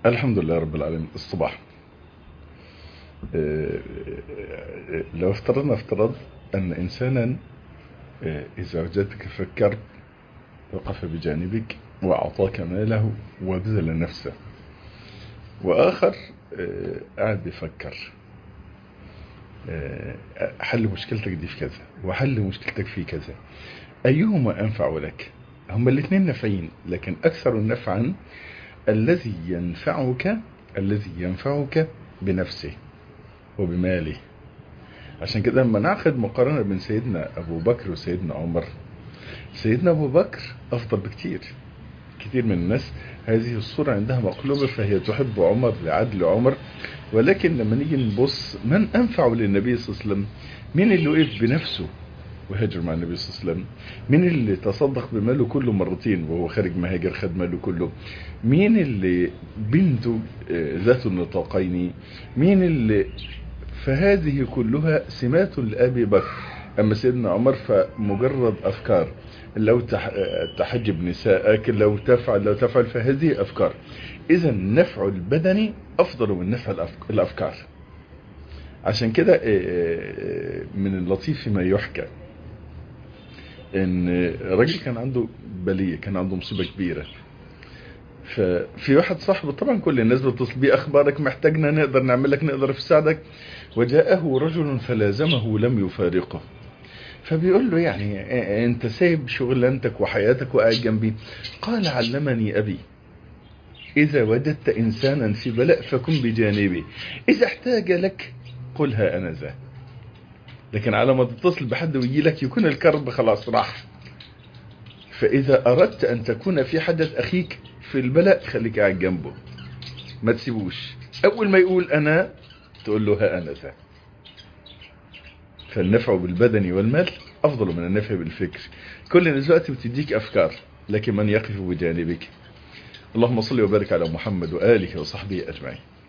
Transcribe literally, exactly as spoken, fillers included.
الحمد لله رب العالمين. الصباح لو افترضنا افترض أن إنسانا إذا وجدتك فكرت وقف بجانبك وأعطاك ماله وبذل نفسه، وآخر قاعد بيفكر حل مشكلتك دي في كذا وحل مشكلتك في كذا، أيهما أنفع لك؟ هما الاثنين نافعين، لكن أكثر نفعا الذي ينفعك الذي ينفعك بنفسه وبماله. عشان كده لما ناخد مقارنة بين سيدنا أبو بكر وسيدنا عمر، سيدنا أبو بكر أفضل بكتير. كتير من الناس هذه الصورة عندها مقلوبة، فهي تحب عمر لعدل عمر، ولكن لما نيجي نبص من أنفع للنبي صلى الله عليه وسلم، مين اللي وقف بنفسه وهاجر مع النبي صلى الله عليه وسلم؟ مين اللي تصدق بماله كله مرتين وهو خارج مهاجر خد ماله كله؟ مين اللي بنته ذات النطاقين؟ مين اللي فهذه كلها سمات لأبي بكر. أما سيدنا عمر فمجرد أفكار، لو تحجب نساءك، لو تفعل لو تفعل فهذه أفكار. إذا النفع البدني أفضل من نفع الأفكار. عشان كده من اللطيف ما يحكى ان راجل كان عنده بلية، كان عنده مصيبة كبيرة، ففي واحد صاحبه، طبعا كل الناس بتصل بيه اخبارك، محتاجنا، نقدر نعمل لك، نقدر نساعدك. وجاءه رجل فلازمه لم يفارقه، فبيقول له يعني انت سايب شغلانتك وحياتك وقاعد جنبي؟ قال علمني ابي اذا وجدت انسانا في بلاء فكن بجانبي، اذا احتاج لك قل ها انا ذا، لكن على ما تتصل بحد ويجي لك يكون الكرب خلاص راح. فاذا اردت ان تكون في حدث اخيك في البلاء خليك قاعد جنبه، ما تسيبوش. اول ما يقول انا تقول له ها انا ذا. فالنفع بالبدن والمال افضل من النفع بالفكر. كل الناس دلوقتي بتديك افكار، لكن من يقف بجانبك؟ اللهم صل وبارك على محمد واله وصحبه اجمعين.